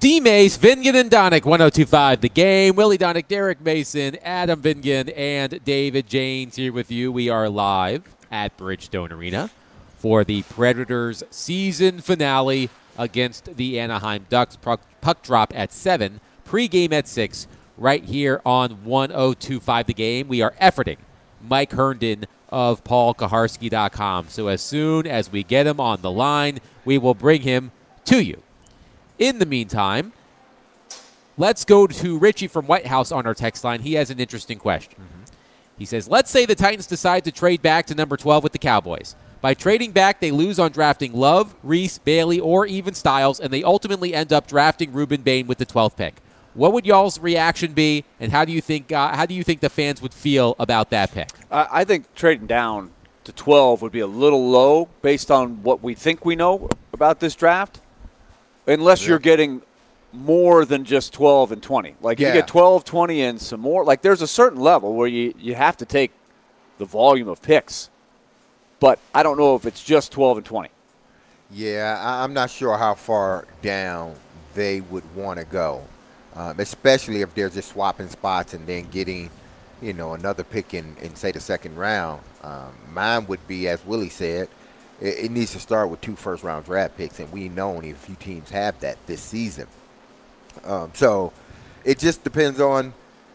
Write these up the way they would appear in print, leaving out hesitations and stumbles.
D-Mace, Vingan, and Donick, 102.5 The Game. Willie Donick, Derek Mason, Adam Vingan, and David Janes here with you. We are live at Bridgestone Arena for the Predators season finale against the Anaheim Ducks. Puck drop at 7, pregame at 6, right here on 102.5 The Game. We are efforting Mike Herndon of PaulKuharsky.com. So as soon as we get him on the line, we will bring him to you. In the meantime, let's go to Richie from White House on our text line. He has an interesting question. He says, let's say the Titans decide to trade back to number 12 with the Cowboys. By trading back, they lose on drafting Love, Reese, Bailey, or even Styles, and they ultimately end up drafting Ruben Bain with the 12th pick. What would y'all's reaction be, and how do you think the fans would feel about that pick? I think trading down to 12 would be a little low based on what we think we know about this draft. Unless you're getting more than just 12 and 20. Like, if you get 12, 20, and some more, like, there's a certain level where you have to take the volume of picks. But I don't know if it's just 12 and 20. Yeah, I'm not sure how far down they would want to go, especially if they're just swapping spots and then getting, another pick in say, the second round. Mine would be, as Willie said, it needs to start with 2 first-round draft picks, and we know only a few teams have that this season. So it just depends on,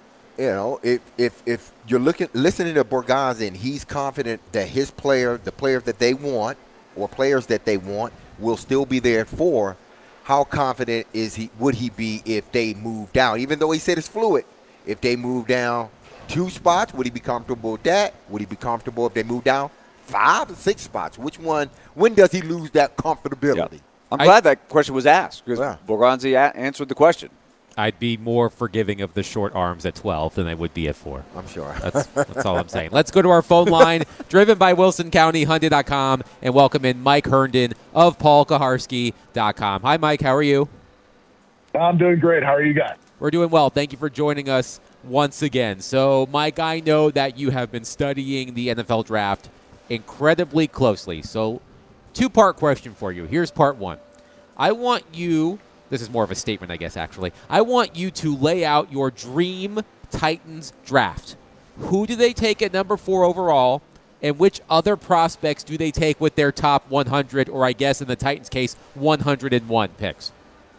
if you're listening to Borgazzi and he's confident that his player, the player that they want, or players that they want, will still be there at 4. How confident would he be if they move down? Even though he said it's fluid, if they move down 2 spots, would he be comfortable with that? Would he be comfortable if they move down 5 or 6 spots? Which one? When does he lose that comfortability? Yeah. I'm glad that question was asked because Borgazzi answered the question. I'd be more forgiving of the short arms at 12 than I would be at 4. I'm sure. That's all I'm saying. Let's go to our phone line, driven by WilsonCountyHyundai.com, and welcome in Mike Herndon of PaulKuharsky.com. Hi, Mike. How are you? I'm doing great. How are you guys? We're doing well. Thank you for joining us once again. So, Mike, I know that you have been studying the NFL draft incredibly closely. So, 2-part question for you. Here's part 1. I want you, this is more of a statement, I guess, actually. I want you to lay out your dream Titans draft. Who do they take at number 4 overall, and which other prospects do they take with their top 100, or I guess in the Titans' case, 101 picks?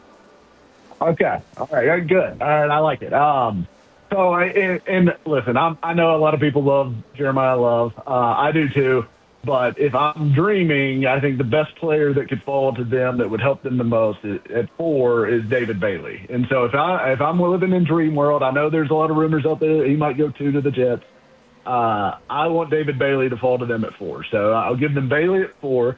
Okay. All right. Good. All right. I like it. And listen, I know a lot of people love Jeremiah Love. I do too. But if I'm dreaming, I think the best player that could fall to them that would help them the most at 4 is David Bailey. And so if I'm living in dream world, I know there's a lot of rumors out there that he might go 2 to the Jets. I want David Bailey to fall to them at 4. So I'll give them Bailey at 4.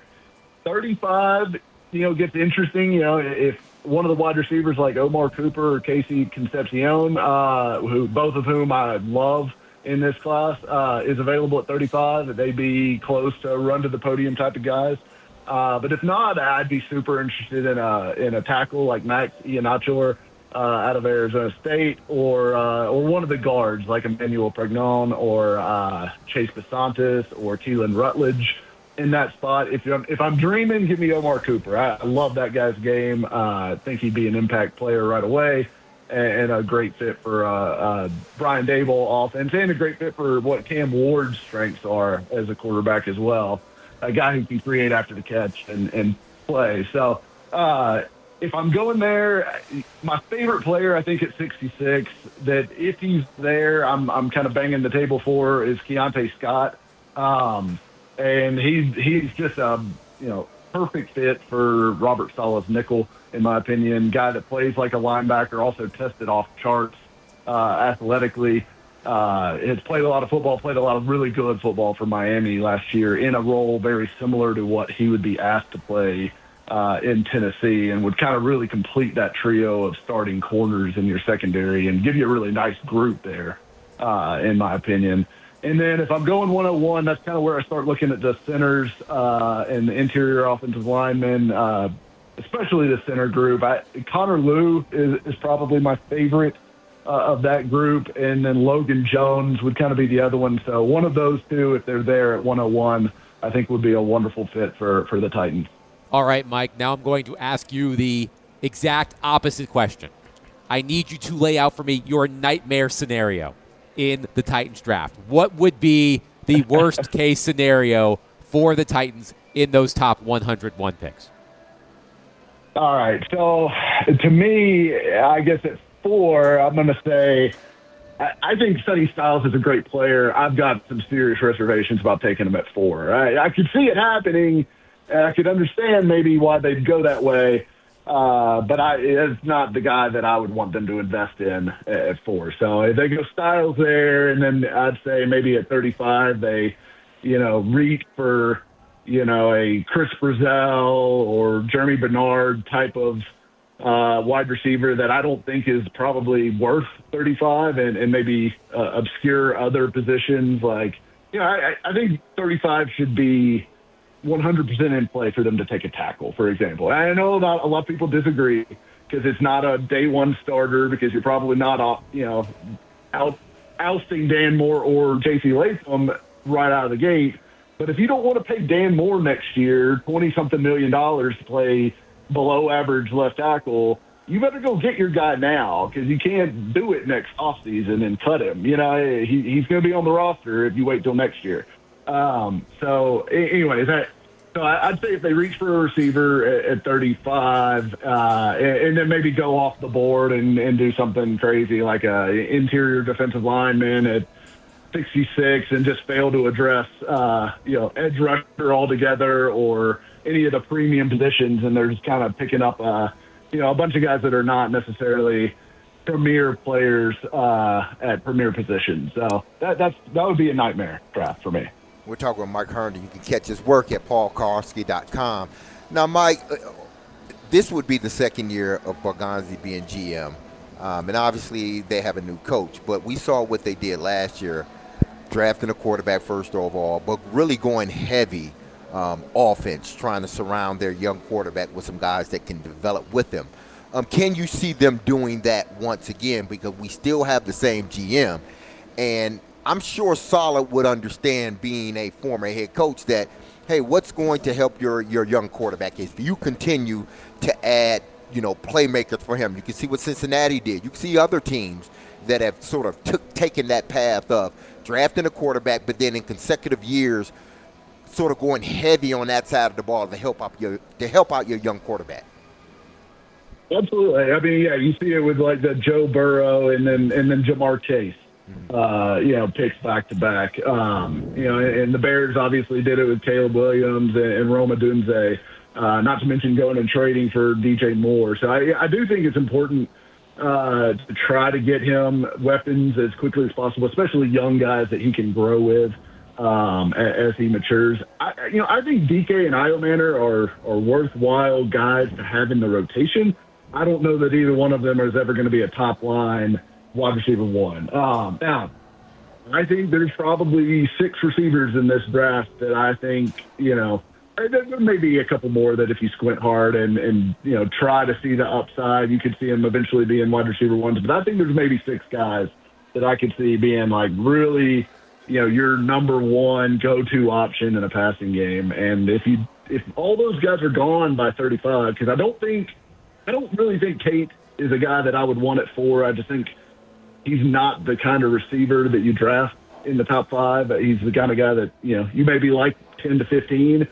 35, gets interesting. If one of the wide receivers like Omar Cooper or Casey Concepcion, both of whom I love in this class, is available at 35, they'd be close to run to the podium type of guys. But if not, I'd be super interested in a tackle like Max Iheanacho out of Arizona State, or one of the guards like Emmanuel Pregnon or Chase Basantis or Keelan Rutledge in that spot. If I'm dreaming, give me Omar Cooper. I love that guy's game. I think he'd be an impact player right away, and a great fit for Brian Daboll offense, and a great fit for what Cam Ward's strengths are as a quarterback as well. A guy who can create after the catch and play. So if I'm going there, my favorite player, I think at 66, that if he's there, I'm kind of banging the table for, is Keontae Scott. And he's just a perfect fit for Robert Saleh's nickel, in my opinion. Guy that plays like a linebacker, also tested off charts athletically. Has played a lot of football, played a lot of really good football for Miami last year in a role very similar to what he would be asked to play in Tennessee, and would kind of really complete that trio of starting corners in your secondary and give you a really nice group there, in my opinion. And then if I'm going 101, that's kind of where I start looking at the centers and the interior offensive linemen, especially the center group. Connor Lew is probably my favorite of that group, and then Logan Jones would kind of be the other one. So one of those two, if they're there at 101, I think would be a wonderful fit for the Titans. All right, Mike, now I'm going to ask you the exact opposite question. I need you to lay out for me your nightmare scenario in the Titans draft. What would be the worst case scenario for the Titans in those top 101 picks? All right. So to me, I guess at 4, I'm going to say I think Sonny Styles is a great player. I've got some serious reservations about taking him at 4. I could see it happening. I could understand maybe why they'd go that way. But it's not the guy that I would want them to invest in at 4. So if they go Styles there, and then I'd say maybe at 35 they, reach for, a Chris Brazell or Jeremy Bernard type of wide receiver that I don't think is probably worth 35, and maybe obscure other positions. Like, I think 35 should be 100% in play for them to take a tackle, for example. And I know a lot of people disagree because it's not a day one starter, because you're probably not, ousting Dan Moore or J.C. Latham right out of the gate. But if you don't want to pay Dan Moore next year $20-something million to play below average left tackle, you better go get your guy now, because you can't do it next offseason and cut him. He's going to be on the roster if you wait till next year. So anyways, I'd say if they reach for a receiver at 35, and then maybe go off the board and do something crazy like a interior defensive lineman at 66 and just fail to address, edge rusher altogether or any of the premium positions, and they're just kind of picking up, a bunch of guys that are not necessarily premier players at premier positions. So that would be a nightmare draft for me. We're talking with Mike Herndon. You can catch his work at paulkarski.com. Now, Mike, this would be the second year of Borgonzi being GM. And obviously they have a new coach. But we saw what they did last year, drafting a quarterback first overall, but really going heavy offense, trying to surround their young quarterback with some guys that can develop with them. Can you see them doing that once again? Because we still have the same GM. And I'm sure Saleh would understand, being a former head coach, that, hey, what's going to help your young quarterback is if you continue to add, playmakers for him. You can see what Cincinnati did. You can see other teams that have sort of taken that path of drafting a quarterback, but then in consecutive years sort of going heavy on that side of the ball to help out your young quarterback. Absolutely. I mean, yeah, you see it with like the Joe Burrow and then Jamar Chase. Picks back to back. And the Bears obviously did it with Caleb Williams and Rome Odunze, not to mention going and trading for DJ Moore. So I do think it's important to try to get him weapons as quickly as possible, especially young guys that he can grow with as he matures. I think DK and Iomanner are worthwhile guys to have in the rotation. I don't know that either one of them is ever going to be a top line wide receiver 1. Now, I think there's probably 6 receivers in this draft that I think, there may be a couple more that if you squint hard and try to see the upside, you could see them eventually being wide receiver 1s. But I think there's maybe 6 guys that I could see being like really, your number 1 go-to option in a passing game. And if all those guys are gone by 35, because I don't really think Kate is a guy that I would want at 4. I just think he's not the kind of receiver that you draft in the top 5. He's the kind of guy that, you maybe like 10 to 15.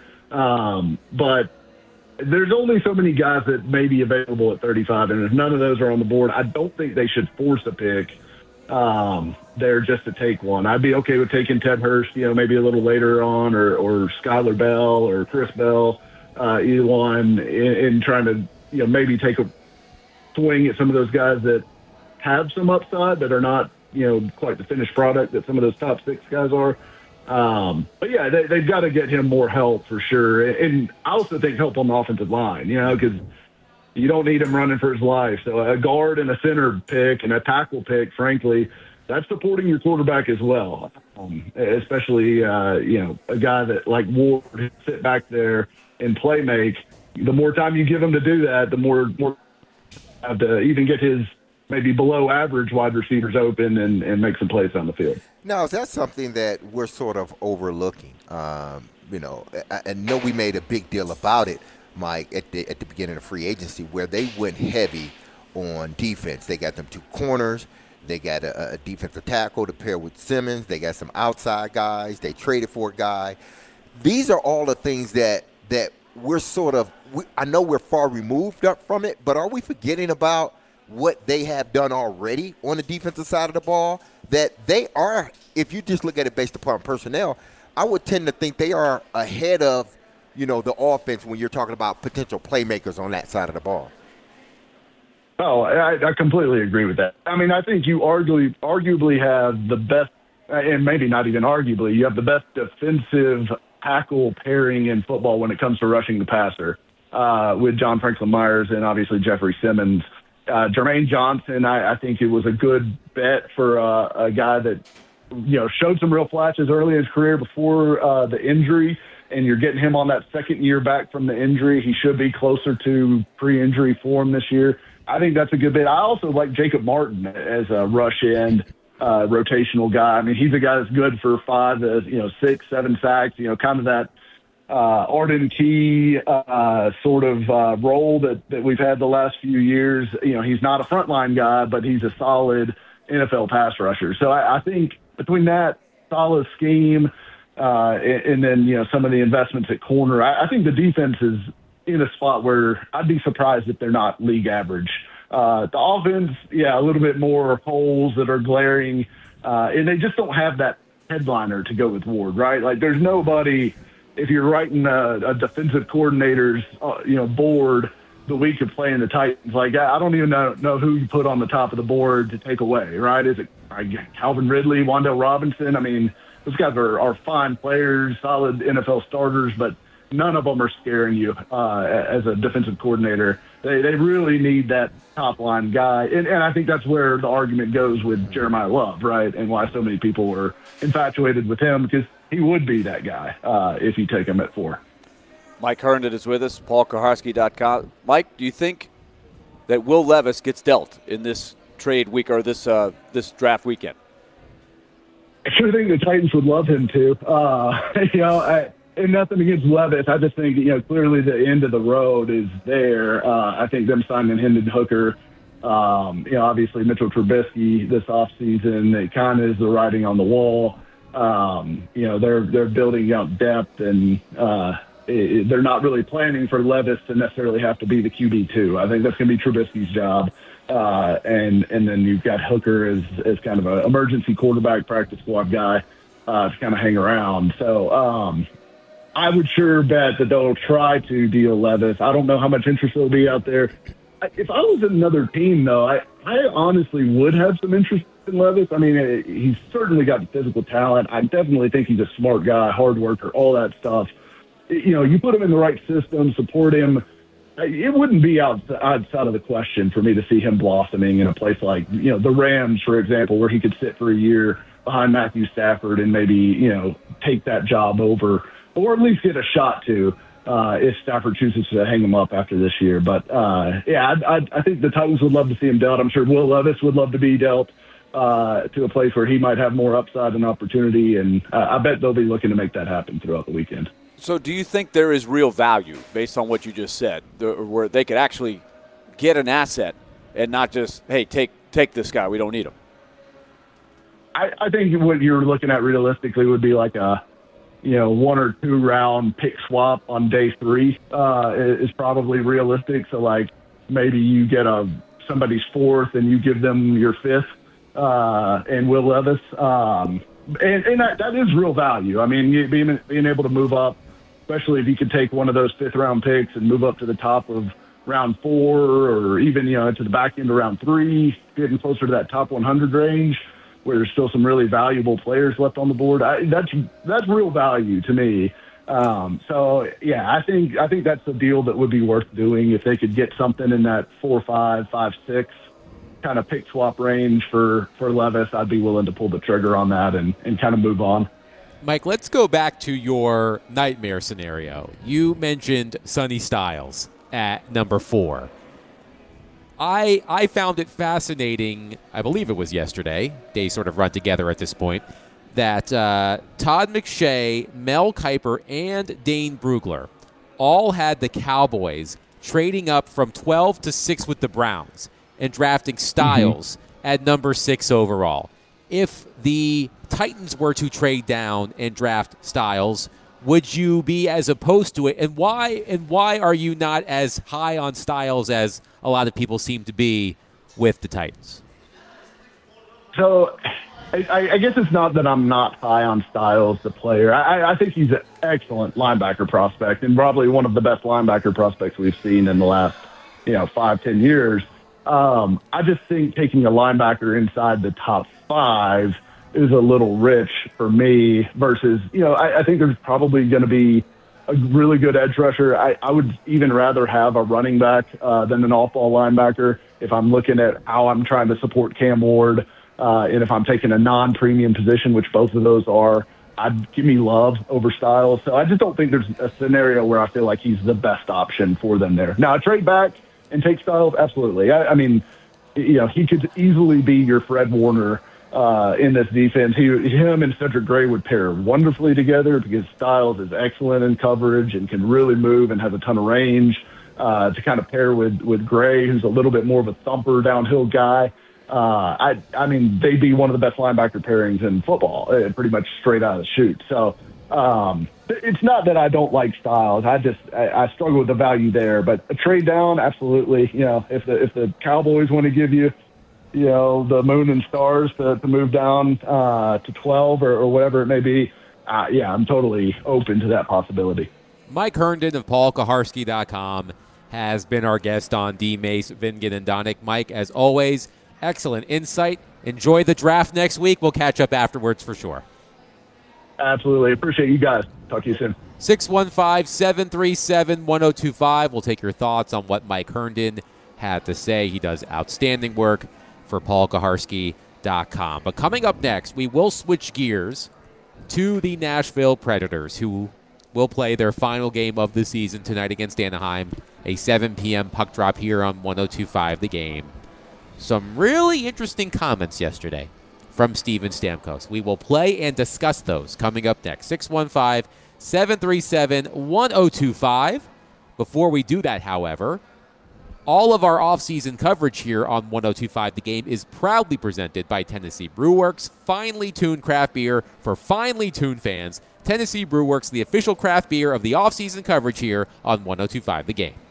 But there's only so many guys that may be available at 35. And if none of those are on the board, I don't think they should force a pick there just to take one. I'd be okay with taking Ted Hurst, maybe a little later on, or Skylar Bell or Chris Bell, either one, in trying to, maybe take a swing at some of those guys that have some upside that are not, quite the finished product that some of those top 6 guys are. But yeah, they've got to get him more help for sure. And I also think help on the offensive line, because you don't need him running for his life. So a guard and a center pick and a tackle pick, frankly, that's supporting your quarterback as well. Especially, a guy that like Ward sit back there and play make. The more time you give him to do that, the more have to even get his maybe below average wide receivers open and make some plays on the field. Now, is that something that we're sort of overlooking? I know we made a big deal about it, Mike, at the beginning of free agency, where they went heavy on defense. They got them 2 corners. They got a defensive tackle to pair with Simmons. They got some outside guys. They traded for a guy. These are all the things that we're I know we're far removed from it, but are we forgetting about what they have done already on the defensive side of the ball? That they are, if you just look at it based upon personnel, I would tend to think they are ahead of, the offense when you're talking about potential playmakers on that side of the ball. Oh, I completely agree with that. I mean, I think you arguably have the best, and maybe not even arguably, you have the best defensive tackle pairing in football when it comes to rushing the passer, with John Franklin Myers and obviously Jeffrey Simmons. Jermaine Johnson, I think it was a good bet for a guy that, showed some real flashes early in his career before the injury, and you're getting him on that second year back from the injury. He should be closer to pre-injury form this year. I think that's a good bit. I also like Jacob Martin as a rush end rotational guy. I mean, he's a guy that's good for 5 to 6, 7 sacks. Kind of that Arden Key sort of role that we've had the last few years. He's not a frontline guy, but he's a solid NFL pass rusher. So I think between that solid scheme and then some of the investments at corner, I think the defense is in a spot where I'd be surprised if they're not league average. The offense, a little bit more holes that are glaring, and they just don't have that headliner to go with Ward, right? Like there's nobody, if you're writing a defensive coordinator's, board the week of playing the Titans, like I don't even know who you put on the top of the board to take away, right? Is it Calvin Ridley, Wan'Dale Robinson? I mean, those guys are fine players, solid NFL starters, but none of them are scaring you as a defensive coordinator. They really need that top-line guy. And I think that's where the argument goes with Jeremiah Love, right, and why so many people were infatuated with him, because he would be that guy if you take him at 4. Mike Herndon is with us, paulkuharsky.com. Mike, do you think that Will Levis gets dealt in this trade week or this draft weekend? I sure think the Titans would love him to. And nothing against Levis. I just think, clearly the end of the road is there. I think them signing Hendon Hooker, obviously Mitchell Trubisky this offseason, it kind of is the writing on the wall. They're building out depth, and they're not really planning for Levis to necessarily have to be the QB2. I think that's going to be Trubisky's job. And then you've got Hooker as kind of an emergency quarterback practice squad guy to kind of hang around. So, I would sure bet that they'll try to deal Levis. I don't know how much interest there'll be out there. If I was in another team, though, I honestly would have some interest in Levis. I mean, he's certainly got the physical talent. I definitely think he's a smart guy, hard worker, all that stuff. You put him in the right system, support him. It wouldn't be outside of the question for me to see him blossoming in a place like, the Rams, for example, where he could sit for a year behind Matthew Stafford and maybe, take that job over, or at least get a shot to if Stafford chooses to hang him up after this year. But, I think the Titans would love to see him dealt. I'm sure Will Levis would love to be dealt to a place where he might have more upside and opportunity, and I bet they'll be looking to make that happen throughout the weekend. So do you think there is real value, based on what you just said, where they could actually get an asset and not just, hey, take this guy, we don't need him? I think what you're looking at realistically would be like a 1 or 2 round pick swap on day 3 is probably realistic. So like maybe you get somebody's 4th and you give them your 5th and Will Levis. And that is real value. I mean, being able to move up, especially if you could take one of those 5th round picks and move up to the top of round 4 or even, to the back end of round 3, getting closer to that top 100 range, where there's still some really valuable players left on the board. That's real value to me. I think that's a deal that would be worth doing if they could get something in that 4-5, 5-6 kind of pick swap range for Levis. I'd be willing to pull the trigger on that and kind of move on. Mike, let's go back to your nightmare scenario. You mentioned Sonny Styles at number 4. I found it fascinating, I believe it was yesterday, they sort of run together at this point, that Todd McShay, Mel Kiper, and Dane Brugler all had the Cowboys trading up from 12 to 6 with the Browns and drafting Styles at number 6 overall. If the Titans were to trade down and draft Styles, would you be as opposed to it? And why are you not as high on Styles as a lot of people seem to be with the Titans? So I guess it's not that I'm not high on Styles, the player. I think he's an excellent linebacker prospect and probably one of the best linebacker prospects we've seen in the last, 5-10 years. I just think taking a linebacker inside the top 5 is a little rich for me versus, I think there's probably going to be a really good edge rusher. I would even rather have a running back than an off-ball linebacker if I'm looking at how I'm trying to support Cam Ward. And if I'm taking a non-premium position, which both of those are, I'd give me Love over Styles. So I just don't think there's a scenario where I feel like he's the best option for them there. Now, trade back and take Styles, absolutely. I mean, he could easily be your Fred Warner in this defense. Him and Cedric Gray would pair wonderfully together because Styles is excellent in coverage and can really move and has a ton of range to kind of pair with Gray, who's a little bit more of a thumper downhill guy. I mean, they'd be one of the best linebacker pairings in football, pretty much straight out of the chute. So it's not that I don't like Styles. I struggle with the value there. But a trade down, absolutely. If the Cowboys want to give you, the moon and stars to move down to 12 or whatever it may be, I'm totally open to that possibility. Mike Herndon of PaulKuharsky.com has been our guest on D. Mace, Vingan, and Donick. Mike, as always, excellent insight. Enjoy the draft next week. We'll catch up afterwards for sure. Absolutely. Appreciate you guys. Talk to you soon. 615-737-1025. We'll take your thoughts on what Mike Herndon had to say. He does outstanding work for PaulKuharsky.com. But coming up next, we will switch gears to the Nashville Predators, who will play their final game of the season tonight against Anaheim, a 7 p.m. puck drop here on 102.5 The Game. Some really interesting comments yesterday from Steven Stamkos. We will play and discuss those coming up next. 615-737-1025. Before we do that, however, all of our offseason coverage here on 102.5 The Game is proudly presented by Tennessee Brewworks, finely tuned craft beer for finely tuned fans. Tennessee Brewworks, the official craft beer of the offseason coverage here on 102.5 The Game.